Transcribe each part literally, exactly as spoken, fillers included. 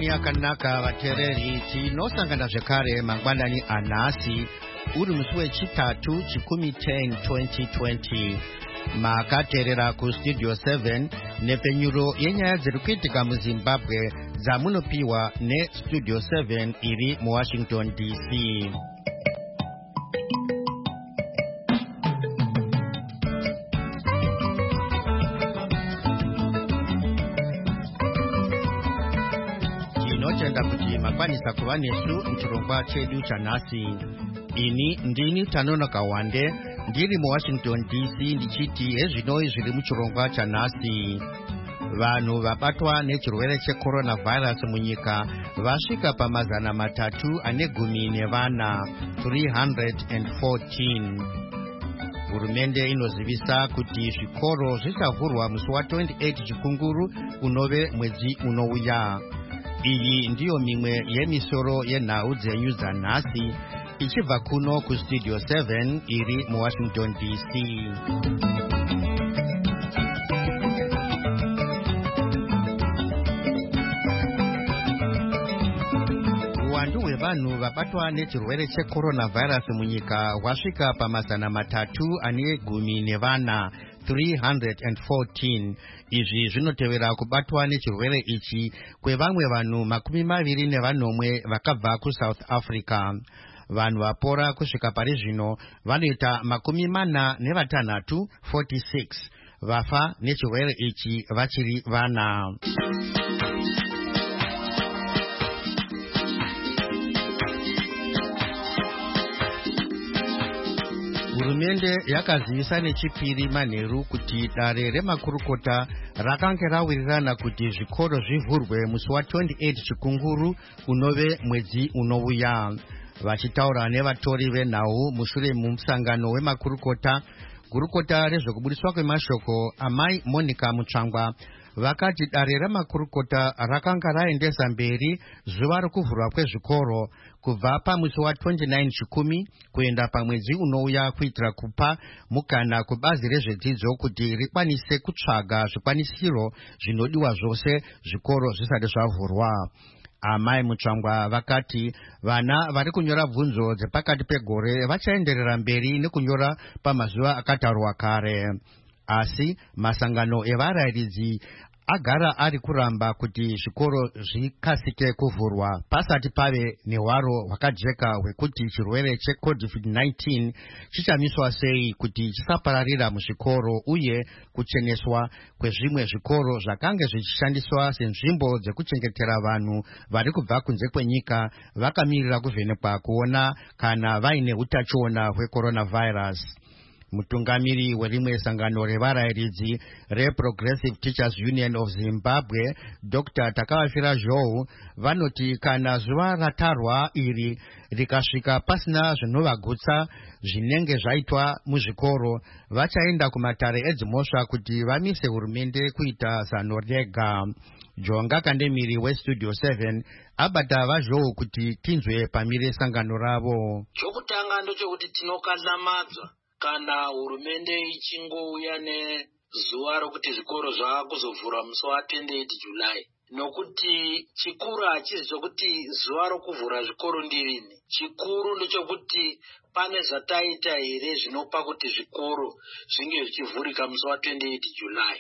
Mangwanani akanaka vatereri tinosangana zvekare mangwanani anhasi uri musi wechitatu chikumi ten twenty twenty makateerera kustudio seven nepenyuro yenyaya dziri kuitika muzimbabwe dzamunopiwa nestudio seven iri muwashington D C. Tinotenda kuti makwanisa kuva nesu muchirongwa chedu chanhasi. Ini ndini Tanonoka Wande ndiri muwashington D C ndichiti hezvinoi zviri muchirongwa chanhasi. Vanhu vabatwa nechirwere checoronavirus munyika vasvika pamazana matatu ane gumi nevana three hundred fourteen. Hurumende inozivisa kuti zvikoro zvichavhurwa musi wa twenty-eight chikunguru unove mwedzi unouya. Iyi ndiyo mimwe yemisoro yenhau dzenyu dzanhasi ichibva kuno kustudio seven iri muwashington D C. Uwandu hwevanhu vabatwa nechirwere checoronavirus munyika hwasvika pamazana matatu ane gumi nevana three hundred fourteen. Izvi zvinotevera kubatwa nechirwere ichi kwevamwe vanhu makumi maviri nevanomwe vakabva kuSouth Africa. Vanhu vapora kusvika pari zvino vanoita makumi mana nevatanhatu forty-six. Vafa nechirwere ichi vachiri vana. Hurumende yakazivisa nechipiri manheru kuti dare remakurukota rakange rawirirana kuti zvikoro zvivhurwe musi wa twenty-eight chikunguru unove mwedzi unouya. Vachitaura nevatori venhau mushure mumusangano wemakurukota, gurukota rezvekubudiswa kwemashoko amai Monica Mutsvangwa vakati dare remakurukota rakanga raendesa mberi zuva rokuvhurwa kwezvikoro kubva pamusi wa twenty-nine chikumi kuenda pamwedzi unouya kuitira kupa mukana kubazi rezvedzidzo kuti rikwanise kutsvaga zvikwanisiro zvinodiwa zvose zvikoro zvisati zvavhurwa. Amai Mutsvangwa vakati vana vari kunyora bvunzo dzepakati pegore vachaenderera mberi nekunyora pamazuva akatarwa kare. Asi masangano evarayiridzi agara ari kuramba kuti zvikoro zvikasike kuvhurwa pasati pave nehwaro hwakajeka hwekuti chirwere checovid nineteen chichamiswa sei kuti chisapararira muzvikoro uye kucheneswa kwezvimwe zvikoro zvakange zvichishandiswa senzvimbo dzekuchengetera vanhu vari kubva kunze kwenyika vakamirira kuvhenekwa kuona kana vaine utachiona hwecoronavirus. Mutungamiri werimwe sangano revarayiridzi reProgressive Teachers Union of Zimbabwe Doctor Takavafira Zhou vanoti kana zuva ratarwa iri rikasvika pasina zvinovagutsa zvinenge zvaitwa muzvikoro vachaenda kumatare edzimhosva kuti vamise hurumende kuita zano rega. Jonga Kandemiri westudio seven abata vaZhou kuti tinzwe pamire sangano ravo. Chokutanga ndochokuti tinokanamadzwa kana hurumende ichingouya nezuva rokuti zvikoro zvakuzovhura musi wa twenty-eight July, nokuti chikuru hachizi chokuti zuva rokuvhura zvikoro ndirini. Chikuru ndechokuti pane zvataita here zvinopa kuti zvikoro zvinge zvichivhurika musi wa twenty-eight July,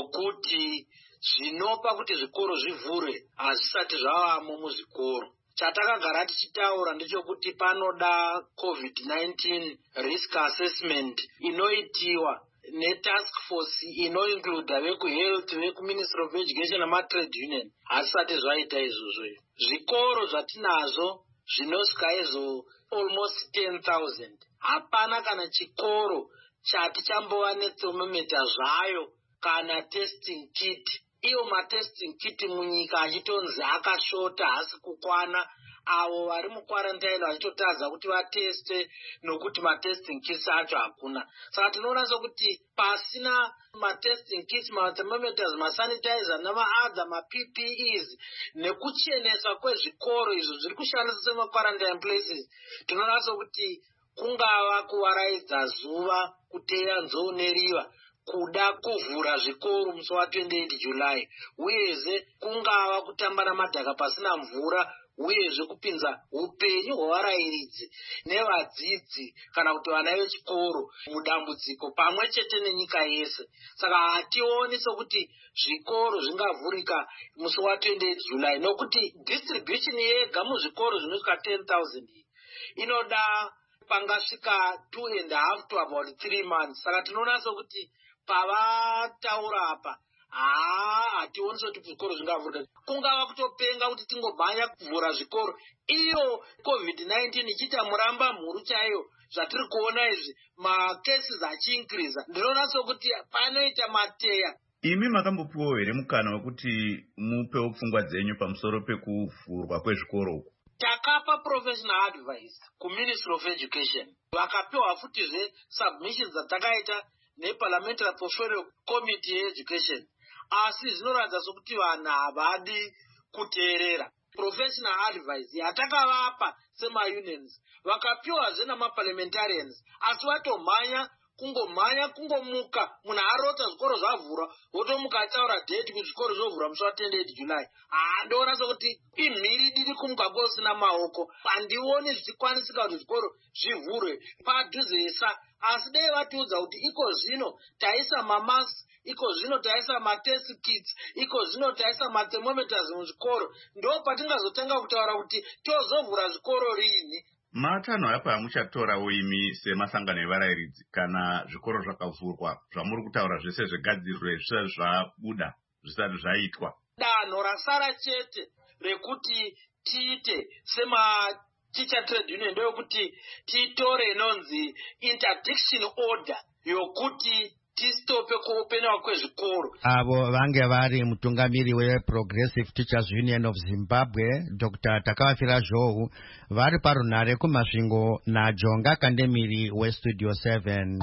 nokuti zvinopa kuti zvikoro zvivhure hazvisati zvavamo muzvikoro. Chatakagara tichitaura ndechekuti panoda covid nineteen risk assessment inoitiwa netask force inoincluda vekuhealth, vekuministry of education namatrade union. Hazvisati zvaita izvozvo. Zvikoro zvatinazvo zvinosvika izvo almost ten thousand. Hapana kana chikoro chati chambova nethermometer zvayo kana testing kit. Iyo matesting kit munyika achitonzi akashota hasi kukwana. Avo vari mukwarantine vachitotadza kuti vateste nokuti matesting kits acho hakuna. Saka tinoona sokuti pasina matesting kits, mathermometers, masanitizer namaadha maP P Es nekucheneswa kwezvikoro izvo zviri kushandiswa semakwarantine places, tinoona sokuti kungava kuwaraidza zuva kuteya nzou neriva kuda kuvhura zvikoro musi wa28 July, uyezve kungava kutamba namadhaka pasina mvura, uyezve kupinza upenyu hwevarairidzi nevadzidzi kana kuti vana vechikoro mudambudziko pamwe chete nenyika yese. Saka hationi sokuti zvikoro zvingavhurika musi wa28 July, nokuti distribution yega muzvikoro zvinosvika ten thousand inoda pangasvika two and a half to about three months. Saka tinoona sokuti pavataura apa haa hationi sokuti zvikoro zvingavhurika. Kungava kutopenga kuti tingomhanya kuvhura zvikoro iyo covid nineteen ichiita muramba mhuru chaiyo. Zvatiri kuona izvi macases achiinkiriza, ndinoona sokuti panoita mateya. Imi makambopiwa here mukana wekuti mupewo pfungwa dzenyu pamusoro pekuvhurwa kwezvikoro uku? Takapa professional advice kuMinistry of Education, vakapiwa futizve submissions dzatakaita neParliamentary Portfolio Committee yeEducation, asi zvinoratidza sokuti vanhu havadi kuteerera professional advice yatakavapa sema-unions. Vakapiwazve namaparliamentarians, asi vatomhanya kungomhanya kungomuka, munhu arota zvikoro zvavhurwa votomuka ataura date kuti zvikoro zvovhurwa musi wa28 July. Handiona sokuti imhiri diri kumuka kusina maoko. Handioni zvichikwanisika kuti zvikoro zvivhurwe padhuzesa, asi dai vatiudza kuti iko zvino taisa mamasks, iko zvino taisa matest kits, iko zvino taisa mathermometers muzvikoro, ndo patingazotanga kutaura kuti tozovhura zvikoro rini. Matanho apa muchatorawo imi semasangano evarairidzi kana zvikoro zvakavhurwa zvamuri kutaura zvese zvigadzirwe zvisati zvabuda zvisati zvaitwa? Danho rasara chete rekuti tiite sema teacher trade union ndoyokuti titore inonzi interdiction order yokuti tistope kuopenwa kwezvikoro. Avo vange vari mutungamiri weProgressive Teachers Union of Zimbabwe, Doctor Takavafira Zhou, vari parunhare kumasvingo naJonga Kandemiri weStudio seven.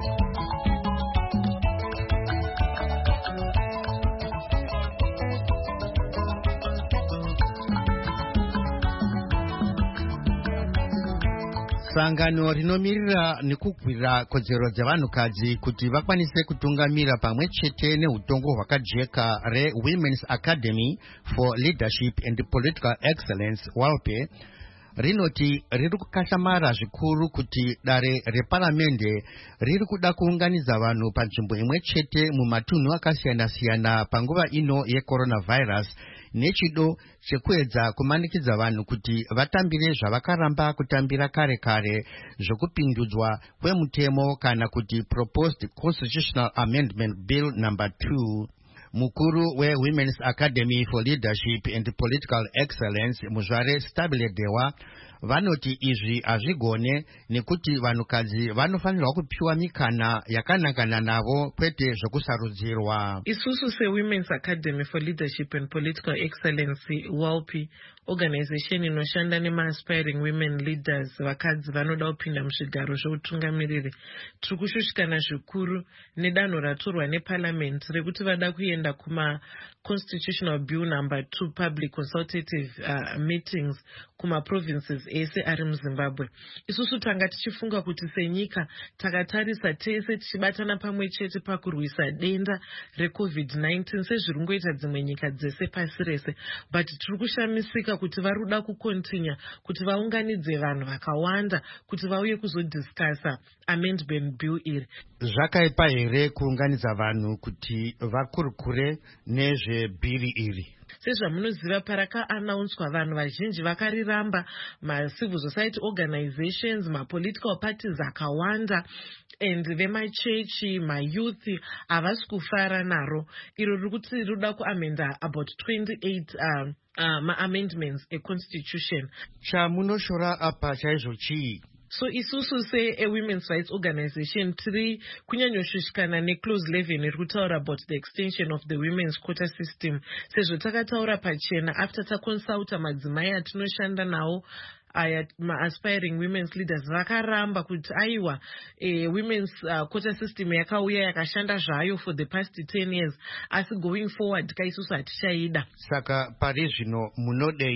Sangano rinomirira nekukwira kodzero dzevanhukadzi kuti vakwanise kutungamira pamwe chete neutongo hwakajeka reWomen's Academy for Leadership and Political Excellence, WALPE, rinoti riri kukashamara zvikuru kuti dare reparamende riri kuda kuunganidza vanhu panzvimbo imwe chete mumatunhu akasiyana-siyana panguva ino yecoronavirus, nechido chekuedza kumanikidza vanhu kuti vatambire zvavakaramba kutambira kare kare zvokupindudzwa kwemutemo kana kuti Proposed Constitutional Amendment Bill number two. Mukuru weWomen's Academy for Leadership and Political Excellence, Muzvare Stabile Dewa, vanoti izvi hazvigone nekuti vanhukadzi vanofanirwa kupiwa mikana yakanangana navo kwete zvokusarudzirwa. Isusu seWomen's Academy for Leadership and Political Excellence, WALPE, organization inoshanda nema-aspiring women leaders, vakadzi vanoda kupinda muzvigaro zveutungamiriri, tiri kushushikana zvikuru nedanho ratorwa neParliament rekuti vada kuenda kuma Constitutional Bill number two public consultative uh, meetings kuma provinces ese ari muZimbabwe. Isusu tanga tichifunga kuti senyika takatarisa tese tichibatana pamwe chete pakurwisa denda recovid nineteen sezviri ngoita dzimwe nyika dzese pasi rese, but tiri kushamisika kuti vari kuda kukontinya kuti vaunganidze vanhu vakawanda kuti vauye kuzodiscasa amendment bill iri. Zvakaipa here kuunganidza vanhu kuti vakurukure nezvebhiri iri? Sezvamunoziva parakaanaunswa vanhu vazhinji vakariramba, ma-civil society organizations, ma-political parties akawanda, and vemachechi, ma-youth havasi kufara naro. Iro rikuti ruda kuamenda about twenty-eight uh, uh, ma-amendments e-constitution. Chamunoshora apa chaizvo chii? So isusu se a women's rights organization tiri kunyanyoshushikana neclose eleven iri kutaura about the extension of the women's quota system, sezvo takataura pachena after takonsulta madzimai atinoshanda nawo aya ma-aspiring women's leaders vakaramba kuti aiwa a women's uh, quota system yakauya yakashanda zvayo for the past ten years, asi going forward kaisusu hatichaida. Saka pari zvino munodei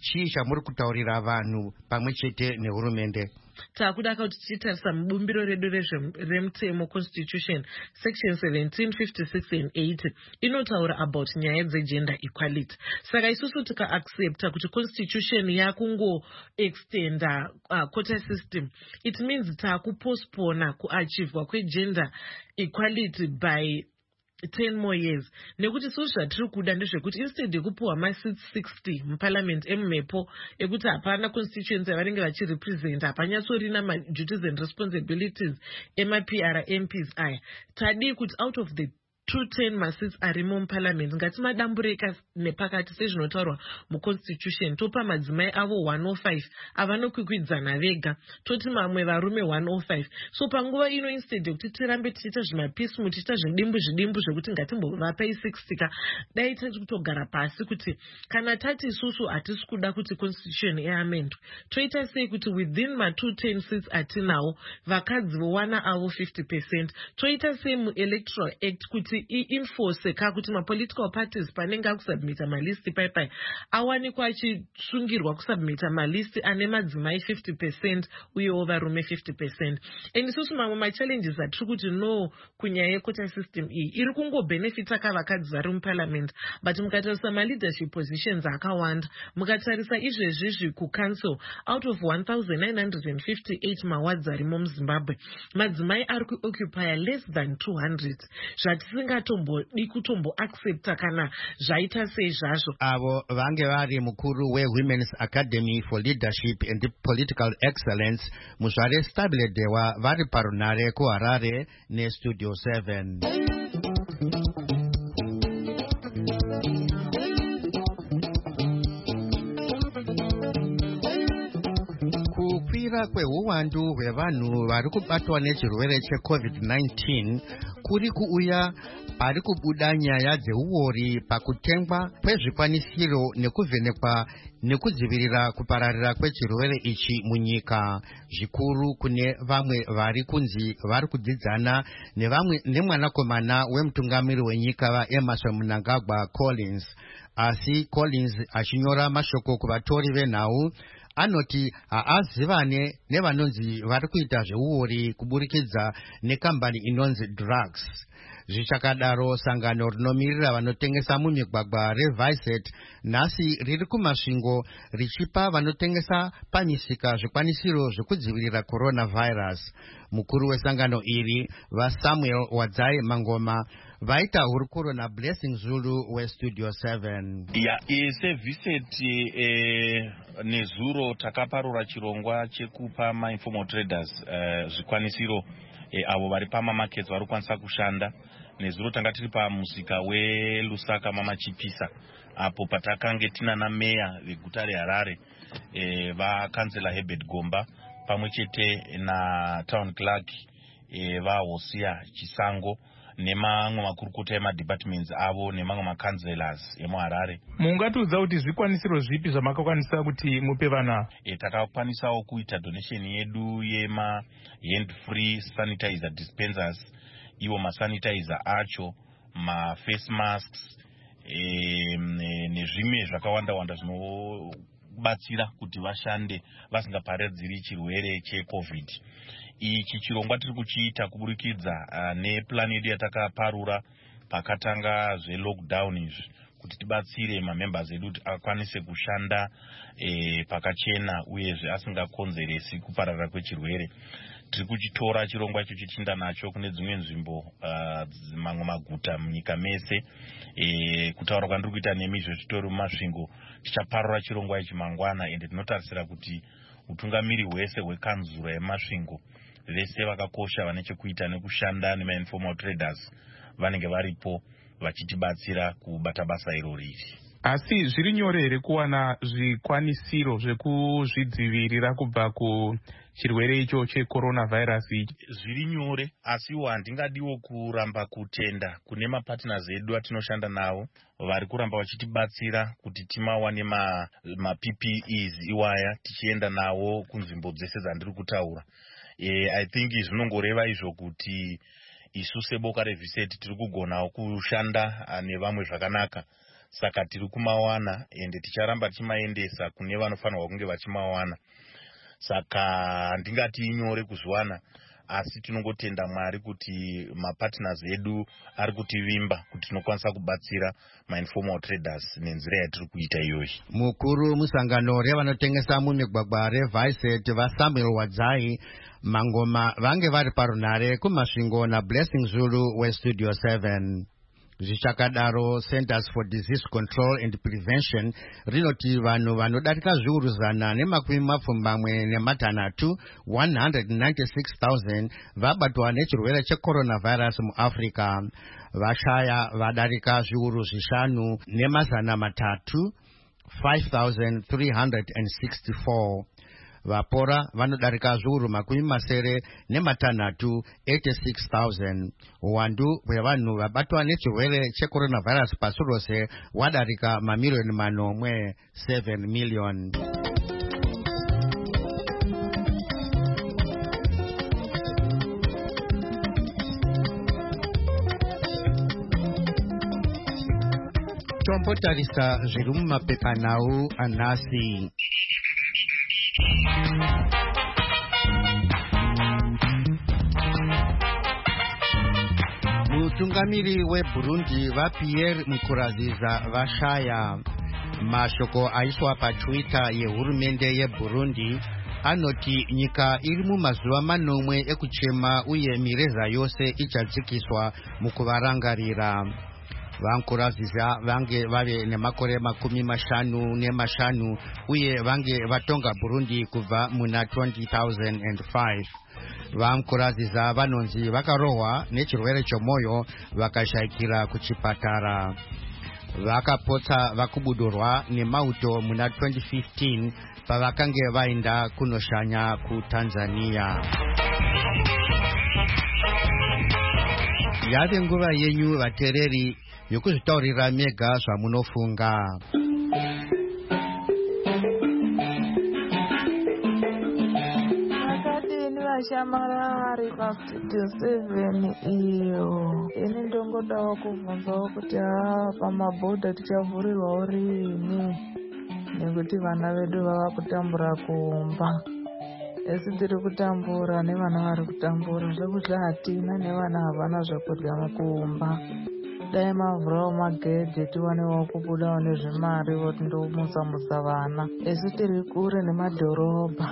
chii chamuri kutaurira vanhu pamwe chete nehurumende? Takuda kuti tichitarisa mubumbiro redu remutemo constitution section seventeen fifty-six and eighty inotaura about nyaya dzegender equality. Saka isusu tika accepta kuti constitution yakungo extenda uh, quota system, it means takupostpona kuachivwa kwegender equality by ten more years. Nekuti so zvatiri kuda ndezvekuti instead yekupuwa ma-seats sixty muparliament emumhepo ekuti hapana constituency yavanenge vachirepresenta, hapanyatsorina ma-duties and responsibilities ema-P R M Ps aya, tadi kuti out of the two hundred ten masits arimo muparliament ngatimadambureka nepakati sezvinotaurwa muconstitution, topa madzimai avo one oh five avanokwikwidzana vega, toti mamwe varume one oh five. So panguva ino instead yekuti tirambe tichiita zvimapismu tichiita zvidimbu zvidimbu zvekuti ngatimbovapai sixty ka, dai tati kutogara pasi kuti kana tati isusu hatisi kuda kuti constitution iamendwe, toita sei kuti within ma two hundred ten seats atinawo vakadzi vowana avo fifty percent, toita sei muelectoral act kuti i-enforce ka kuti ma-political parties panenge akusubmita malisti paipai awanikwa achisungirwa kusubmita malisti ane madzimai fifty percent uyewo varume fifty percent. And isusu mamwe ma-challenges atiri kuti no kunyaya yequota system iyi iri kungobenefita kavakadzi vari muparliament, but mukatarisa ma-leadership positions akawanda, mukatarisa izvezvizvi kucouncil out of one thousand nine hundred fifty-eight mawards arimo muzimbabwe madzimai ari kuoccupy less than two hundred, zvatisingatombodi kutombo accepta kana zvaita sei zvazvo. Avo vange vari mukuru we-Women's Academy for Leadership and Political Excellence Muzvare Stabiledewa vari parunare kuHarare neStudio seven. Kukwira kweuwandu hwevanhu vari kubatwa nechirwere checovid nineteen kuri kuuya pari kubuda nyaya dzeuori pakutengwa kwezvikwanisiro nekuvhenekwa nekudzivirira kupararira kwechirwere ichi munyika, zvikuru kune vamwe vari kunzi vari kudzidzana nevamwe nemwanakomana wemutungamiri wenyika vaEmmerson Mnangagwa Collins. Asi Collins achinyora mashoko kuvatori venhau anoti haazivane nevanonzi vari kuita zveuori kuburikidza nekambani inonzi drugs. Zvichakadaro sangano rinomirira vanotengesa mumigwagwa reViset nhasi riri kumasvingo richipa vanotengesa pamisika zvikwanisiro zvekudzivirira coronavirus. Mukuru wesangano iri vaSamuel Wadzai Mangoma vaita hurukuro naBlessing Zulu weStudio seven. Ya seViset eh, nezuro takaparura chirongwa chekupa ma-informal traders eh, zvikwanisiro eh, avo vari pamamarkets vari kukwanisa kushanda. Nezuro tanga tiri pamusika weLusaka mamachipisa apo patakange tina nameya veguta reHarare eh, vakansela Herbert Gomba pamwe chete na town clerk eh, vaHosia Chisango nemamwe makurukota emadepartments avo nemamwe makanselors emuHarare. Mungatiudza kuti zvikwanisiro zvipi zvamakakwanisa kuti mupe vana? E, takakwanisawo kuita donation yedu yema hand free sanitizer dispensers, iwo masanitizer acho, ma face masks e, nezvimwe zvakawanda wanda zvinobatsira kuti vashande vasingaparadziri chirwere checovid. Ichi chirongwa tiri kuchiita kuburikidza uh, neplan yedu yatakaparura pakatanga zvelockdown izvi kuti tibatsire mamembers edu kuti akwanise kushanda eh, pakachena uyezve asingakonzeresi kupararira kwechirwere. Tiri kuchitora chirongwa icho chichinda nacho kune dzimwe nzvimbo uh, mamwe maguta munyika mese. E, kutaura kwandiri kuita nemi izvo zvitori mumasvingo tichaparura chirongwa ichi mangwana, ende tinotarisira kuti utungamiri hwese hwekanzura yemasvingo vese vakakosha vane chekuita nekushanda nema-informal traders vanenge varipo vachitibatsira kubata basa iro riri. Asi zviri nyore here kuwana zvikwanisiro zvekuzvidzivirira kubva kuchirwere icho checoronavirus ichi? Zviri nyore, asiwo handingadiwo kuramba kutenda kune mapartners edu atinoshanda navo vari kuramba vachitibatsira kuti timawane ma, ma P P Es iwaya tichienda nawo kunzvimbo dzese dzandiri kutaura. E, I think zvinongoreva izvo kuti isu seboka reViset tiri kugonawo kushanda nevamwe zvakanaka saka tiri kumawana ende ticharamba tichimaendesa kune vanofanirwa kunge vachimawana. Saka handingati inyore kuzviwana, asi tinongotenda Mwari kuti mapartners edu ari kutivimba kuti tinokwanisa kubatsira ma-informal traders nenzira yatiri kuita iyoyi. Mukuru musangano revanotengesa mumigwagwa reViset vaSamuel Wadzai mangoma vange vari parunare kumasvingo naBlessing Zulu weStudio seven. Zvichakadaro, Centers for Disease Control and Prevention rinoti vanhu vanodarika zviuru zana nemakumi mapfumbamwe nematanhatu one hundred ninety-six thousand vabatwa nechirwere checoronavirus muAfrica. Vashaya vadarika zviuru zvishanu nemazana matatu five thousand three hundred sixty-four. Vapora vanodarika zviuru makumi masere nematanhatu eighty-six thousand. Uwandu hwevanhu vabatwa nechirwere checoronavirus pasi rose wadarika mamiliyoni manomwe seven million. Tombotarisa zviri mumapepanhau anhasi. Mutungamiri weBurundi vaPierre Mukuraziza vashaya. Mashoko aiswa paTwitter yehurumende yeBurundi anoti nyika iri mumazuva manomwe ekuchema uye mireza yose ichadzikiswa mukuvarangarira. Vankuraziza vange vave nemakore makumi mashanu nemashanu uye vange vatonga Burundi kubva muna two thousand five. Vankuraziza vanonzi vakarohwa nechirwere chomoyo vakashayikira kuchipatara. Vakapotsa vakubudurwa nemauto muna twenty fifteen pavakange vaenda kunoshanya kuTanzania. Yave nguva yenyu vatereri yokuzvitaurira mega zvamunofunga. Akadini vashamarari paStudio seven iyo. Ini ndongodawo kubvunzawo kuti haa pamabhodha tichavhurirwawo rini nekuti vana vedu vava kutambura kumba. Esi tiri kutambura nevana vari kutambura zvekuti hatina nevana havana zvekudya mukumba. Dai mavhurawo magedhe tiwanewo kubudawo nezvimari voti ndomusamudza vana. Esi tiri kure nemadhorobha.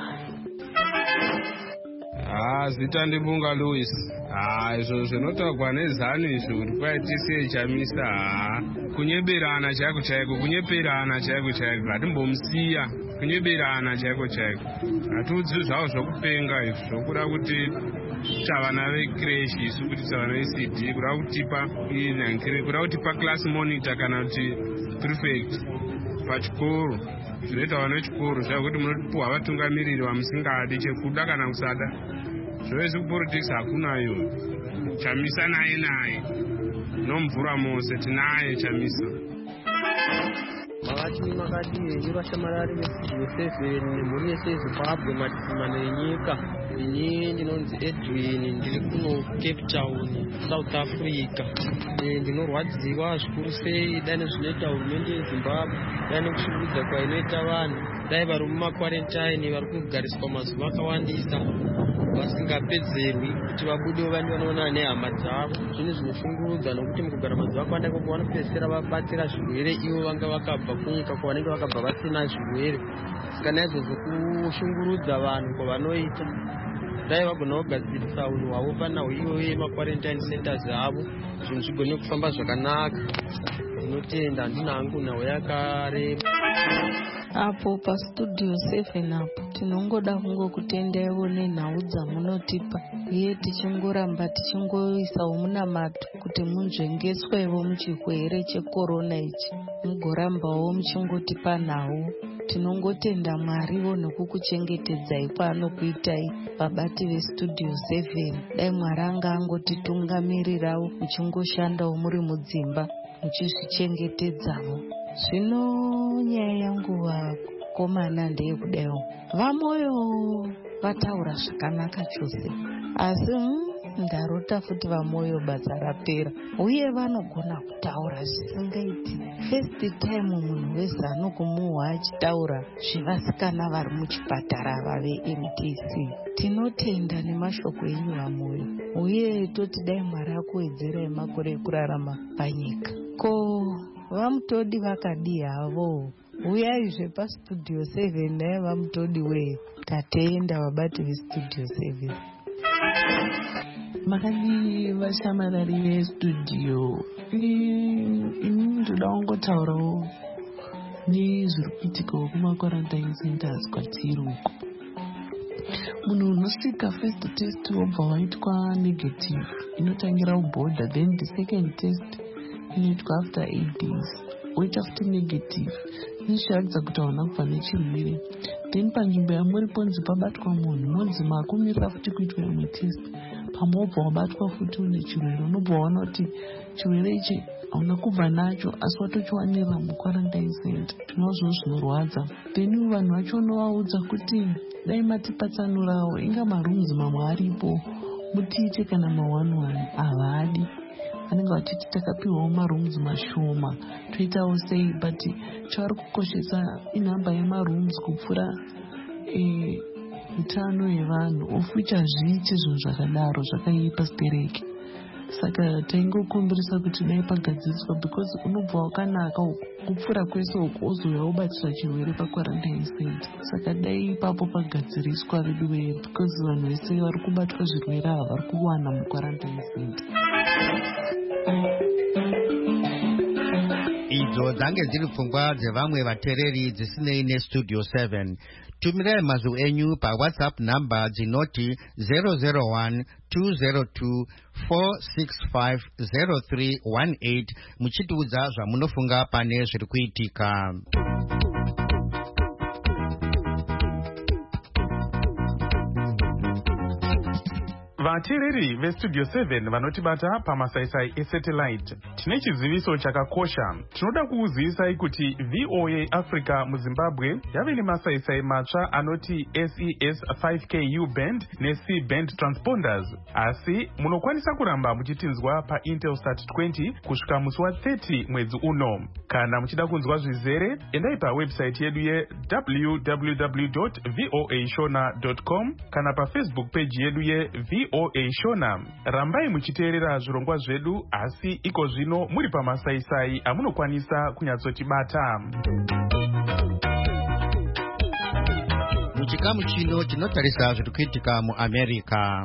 Ah, zita ndibunga Louis. Ah, izvo zvinotaurwa nezani izvo kuti kwai tisiye chamisa. Ah, kunyeberana chaiko chaiko, kunyeperana chaiko chaiko, hatimbomusiya. Kunyeberana chaiko chaiko. Hatiudzi zvawo zvokupenga izvo zvokuda kuti tavana vecreche isu kuti tavana veC D kuda kutipa inankire kuda kutipa class monitor kana kuti prefect pachikoro. Zvinoita vana vechikoro zvakuti munotipuwa vatungamiriri vamusingadi chekuda kana kusada. Zvose kupolitics hakunayo. Chamisa naye naye nomvura mose tinaye Chamisa. Makati makati yenyu vashamarari veStudio seven nemhuri yese yeZimbabwe matisima nenyika. Ini ndinonzi Edwin ndiri kuno Cape Town, South Africa. Ndinorwadziwa zvikuru sei dai nezvinoita hurumende yeZimbabwe, dai nekushungurudza kwainoita vanhu, dai vari mumakwarantine vari kugariswa mazuva akawandisa vasingapedzerwi kuti vabudewo vandi vanoonana nehama dzavo. Zvinhu zvinoshungurudza nokuti mukugara mazuva akawanda ikoko vanopedzisira vabatira zvirwere ivo vanga vakabva kunyika kwavanenge vakabva vasina zvirwere. Saka naizvozvo kushungurudza vanhu kwavanoita, dai vagona kugadzirisa unhu hwavo panhau iyoyo yemakwarantine centers avo, zvinhu zvigone kufamba zvakanaka. Ndinotenda handina hangu nhau yakareba. Apo paStudio seven apo tinongoda kungokutendaiwo nenhau dzamunotipa uye tichingoramba tichingoisawo munamato kuti munzvengeswewo muchirwere chekorona ichi, mugorambawo muchingotipa nhau. Tinongotenda Mwariwo nokukuchengetedzai kwaanokuitai vabati veStudio seven. Dai Mwari anga angotitungamirirawo muchingoshandawo muri mudzimba muchizvichengetedzawo. Zvino nyaya yangu vakomana ndeyekudayo, vamoyo vataura zvakanaka chose, asi ndarota futi vamoyo basa rapera, uye vanogona kutaura zvisingaiti. First time munhu wezanu kumuhwa achitaura zvevasikana vari muchipatara vave M T C. Tinotenda nemashoko enyu vamoyo, uye toti dai Mwari akuwedzerai makore ekurarama panyika. Ko vamutodi vakadi havo, uyaizve pastudio seven naye vamutodi wee. Tatenda vabati vestudio seven. Makadi vashamarari vestudio, ini ndoda kungotaurawo nezviri kuitikawo kuma-quarantine centers kwatiri uko. Munhu unosvika first test wobva waitwa negative inotangira ubhodha, then the second test inoitwa after eight days woita futi negative inosharadza kuti hauna kubva nechirwere, then panzvimbo yamuri ponzi pabatwa munhu monzi makumirira futi kuitwa imwe test, pamobva wabatwa futi une chirwere unobva waona kuti chirwere ichi hauna kubva nacho asi watochiwanira muquarantine center. Tinozvo zvinorwadza. Then vanhu vacho unovaudza kuti dai matipatsanurawo, inga marooms mamwe aripo mutiite kana ma-one one, havadi. Vanenge vachiti takapiwawo marooms mashoma toitawo sei, but chavari kukoshesa inhamba yemarooms kupfuura utano hwevanhu, ofucha zvichi zvinhu zvakadaro zvakaipa stereki. Saka taingokumbirisa kuti dai pagadziriswa, because unobva wakanaka kupfuura kwese uku ozouya obatira chirwere paquarantine center. Saka dai ipapo pagadziriswa veduwe, because vanhu vese vari kubatwa zvirwere ava vari kuwana muquarantine center. Idzo dzange dziri pfungwa dzevamwe vatereri dzisinei nestudio seven. Tumirai mazwi enyu paWhatsApp namba dzinoti zero zero one two zero two four six five zero three one eight muchitiudza zvamunofunga pane zviri kuitika. Vateereri vestudio seven vanotibata pamasaisai esatellite, tine chiziviso chakakosha. Tinoda kukuzivisai kuti V O A Africa muZimbabwe yave nemasaisai matsva anoti S E S five K U band ne-C band transponders, asi munokwanisa kuramba muchitinzwa paIntelsat twenty kusvika musi wa thirty mwedzi uno. Kana muchida kunzwa zvizere, endai pawebsite yedu ye w w w dot voa shona dot com kana pafacebook page yedu ye V O A Shona. Rambai muchiteerera zvirongwa zvedu, asi iko zvino muri pamasaisai amunokwanisa kunyatsotibata. Muchikamu chino tinotarisa zviri kuitika muAmerica.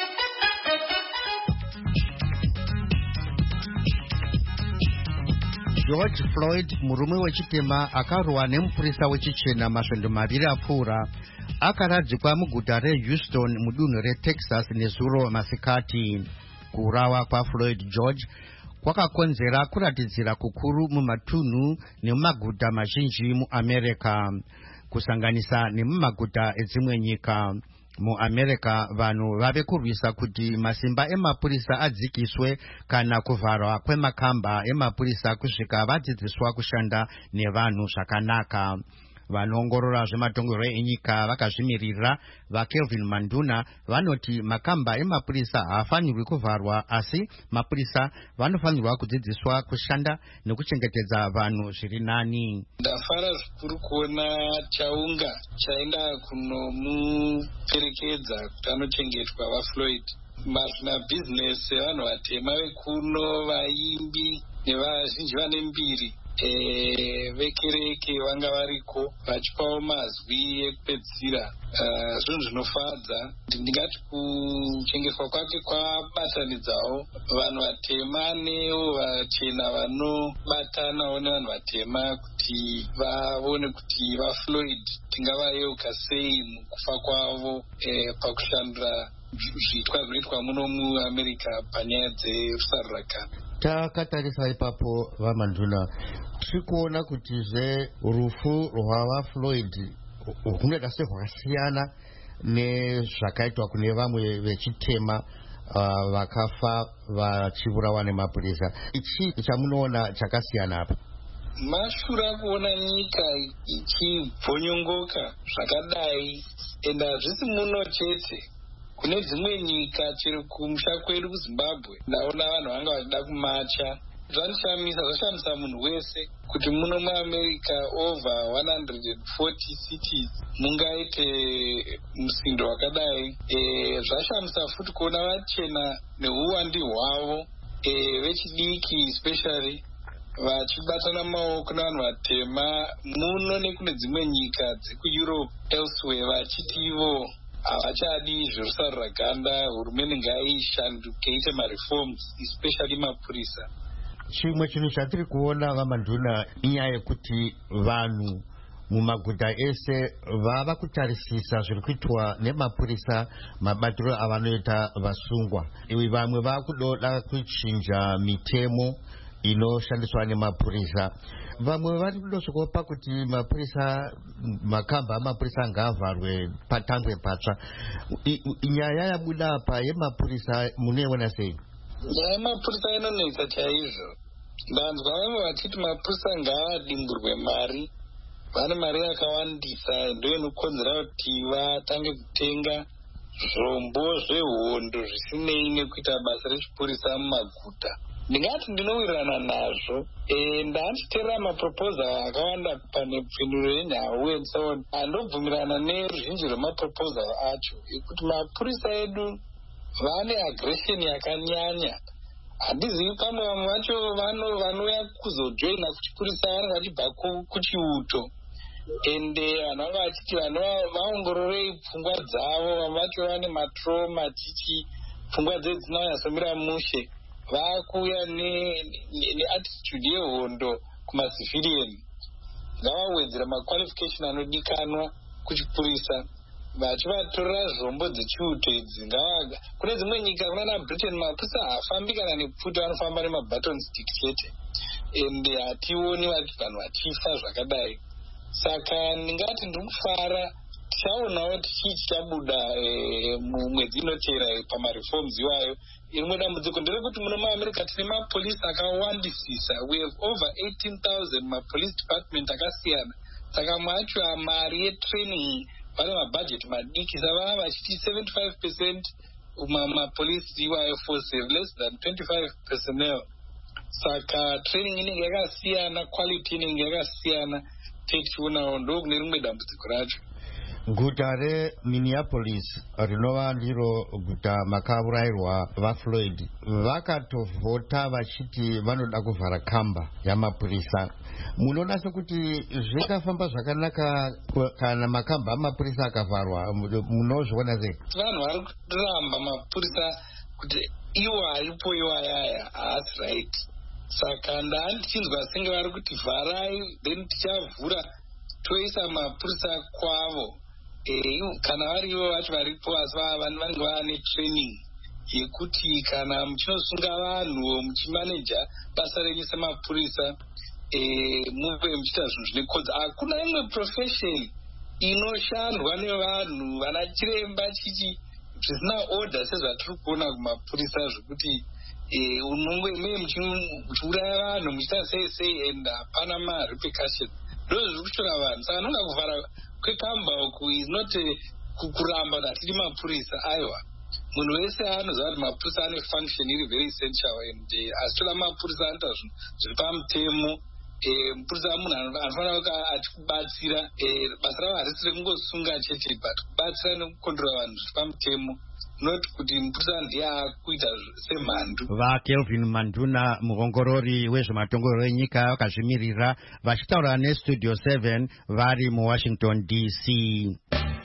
George Floyd, murume wechitema akarwa nemupurisa wechichena masvondo maviri apfuura, akaradzikwa muguta reHouston mudunhu reTexas nezuro masikati. Kuurawa kwaFloyd George kwakakonzera kuratidzira kukuru mumatunhu nemumaguta mazhinji muAmerica, kusanganisa nemumaguta edzimwe nyika. MuAmerica vanhu vave kurwisa kuti masimba emapurisa adzikiswe kana kuvharwa kwemakamba emapurisa kusvika vadzidziswa kushanda nevanhu zvakanaka. Vanoongorora zvematongerwo enyika vakazvimirira vaKelvin Manduna vanoti makamba emapurisa haafanirwi kuvharwa, asi mapurisa vanofanirwa kudzidziswa kushanda nekuchengetedza vanhu zviri nani. Ndafara zvikuru kuona chaunga chaenda kunomuperekedza kuti anochengetwa vaFloyd. Mazvina bhizinesi evanhu vatema vekuno, vaimbi nevazhinji vane mbiri E, vekereke vanga variko vachipawo mazwi ekupedzisira. Uh, zvinhu zvinofadza. Ndingati kuchengetwa kwake kwabatanidzawo vanhu vatema nevo vachena vanobatanawo nevanhu vatema kuti vaone kuti vaFloyd tingavayeuka sei mukufa kwavo eh, pakushandura zviitwa zvinoitwa muno muAmerica panyaya dzerusaruraka. Takatarisa ipapo vaManduna tikuona kuti zve rufu rwavaFloyd hunoita sehwakasiyana nezvakaitwa kune vamwe vechitema uh, vakafa vachivurawa nemapurisa. Ichi chamunoona chakasiyana apa? Mashure akuona nyika ichibvonyongoka zvakadai, enda hazvisi muno chete, kune dzimwe nyika chero kumusha kwedu kuzimbabwe ndaona vanhu vanga vachida kumacha. Zvanishamisa zvashamisa munhu wese kuti muno muamerica over one hundred forty cities mungaite musindo wakadai. E, zvashamisa futi kuona vachena neuwandi hwavo e, vechidiki especially vachibatana maoko navanhu vatema muno nekune dzimwe nyika dzekueurope elsewhere vachiti ivo havachadi zverusarura ganda, hurumende ngaishanduke ite mareforms especially mapurisa. Chimwe chinhu chatiri kuona vaManduna inyaya yekuti vanhu mumaguta ese vava kutarisisa zviri kuitwa nemapurisa mabatiro avanoita vasungwa. Ivi vamwe vakudoda kuchinja mitemo inoshandiswa nemapurisa. Vamwe vari kudosokopa kuti mapurisa makamba amapurisa ngaavharwe patangwe patsva. Nyaya yabuda apa yemapurisa munoiona sei? Nyaya yemapurisa inonetsa chaizvo. Ndanzwa vamwe vachiti mapurisa ngaadimburwe mari. Vane mari yakawandisa ndo inokonzera kuti vatange kutenga zvombo zvehondo zvisinei nekuita basa rechipurisa mumaguta. Ndingati ndinowirirana nazvo. E, ndachiteera maproposal akawanda pane pfinduro yenhau and so on. Handobvumirana neruzhinji rwemaproposal acho ekuti mapurisa edu vane aggression yakanyanya. Handizivi pamwe vamwe vacho vanouya kuzojoina kuchipurisa vanenge vachibva kuchiuto. Ende vanhu vanga vachiti vaongororei pfungwa dzavo, vamwe vacho vane matrauma tichi pfungwa dzedu dzinonyasomira mushe. Vakuuya neattitude yehondo kumacivilian. Ngavawedzera maqualification anodikanwa kuchipurisa vachivatorera zvombo dzechiuto idzi. Kune dzimwe nyika kunana Britain mapurisa haafambi kana nepfuta, vanofamba nemabaton stick chete. Ende hationi vanhu vachifa zvakadai. Saka ndingati ndikufara tichaonawo tichii chichabuda mumwedzi inotera pamareforms iwayo. Rimwe dambudziko nderekuti muno muAmerica tine mapolisi akawandisisa. We have over eighteen thousand mapolice department akasiyana. Saka mwacho mari yetraining vane mabhajeti madiki. Saka vachiti seventy-five percent mapolisi iwayo force have less than twenty-five personnel. Saka training inenge yakasiyana, quality inenge yakasiyana. Tichionawo ndo kune rimwe dambudziko racho. Guta reMinneapolis rinova ndiro guta makaurayirwa vaFloyd vakatovhota vachiti vanoda kuvhara kamba yamapurisa. Munoona sekuti zvikafamba zvakanaka kana makamba amapurisa akavharwa? Munozviona sei? Vanhu vari kuramba mapurisa kuti iwo haripo iwo ayaya haasi right. Saka ndandichinzwa senge vari kuti vharai then tichavhura toisa mapurisa kwavo. E, kana varivo vacho varipo asi vanenge vaane training yekuti kana muchinosunga vanhu muchimaneja basa renyu semapurisa e, muve muchiita zvinhu zvine kodza. Hakuna imwe profession inoshandwa nevanhu vana chiremba chichi zvisina order sezvatiri kuona kumapurisa zvekuti e, unongwe meye muchiuraya vanhu muchiita sei sei and hapana marepercussion. Ndo zviri kushora vanhu. Saka anoda kuvhara kwekamba uku is not kuramba kuti hatidi mapurisa. Aiwa, munhu wese anoziva kuti mapurisa ane function iri very essential and asitoda mapurisa anoita zvinhu zviri pamutemo. Mupurisa munhu anofanira kuva achikubatsira. Basa ravo harisi rekungosunga chete but kubatsira nekukondora vanhu zviri pamutemo, not kuti mupurisa ndiye akuita semhandu. VaKelvin Manduna, muongorori wezvematongero enyika vakazvimirira vachitaura neStudio seven vari muWashington D C.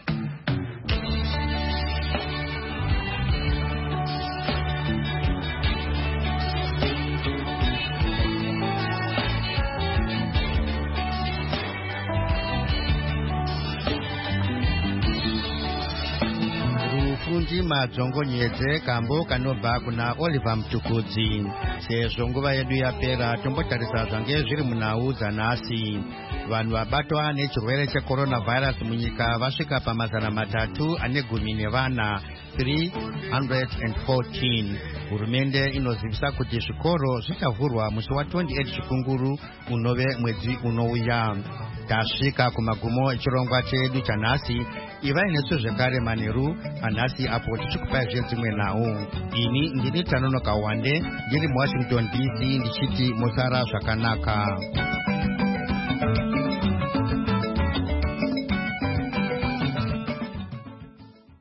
Fundi madzongonyedze kambo kanobva kuna Oliver Mtukudzi. Sezvo nguva yedu yapera tombotarisa zvange zviri munhau dzanhasi. Vanhu vabatwa nechirwere checoronavirus munyika vasvika pamazana matatu ane gumi nevana, three hundred fourteen. Hurumende inozivisa kuti zvikoro zvichavhurwa musi wa twenty-eight chikunguru unove mwedzi unouya. tasvika kumagumo echirongwa chedu chanhasi. Ivai nesu zvekare Manheru anhasi apo tichikupai zvedzimwe nhau. Ini ndini Tanonoka Wande ndiri muWashington D C ndichiti musara zvakanaka.